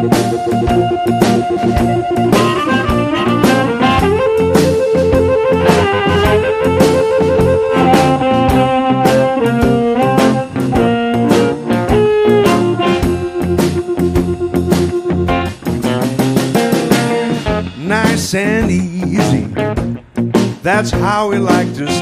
Nice and easy, that's how we like to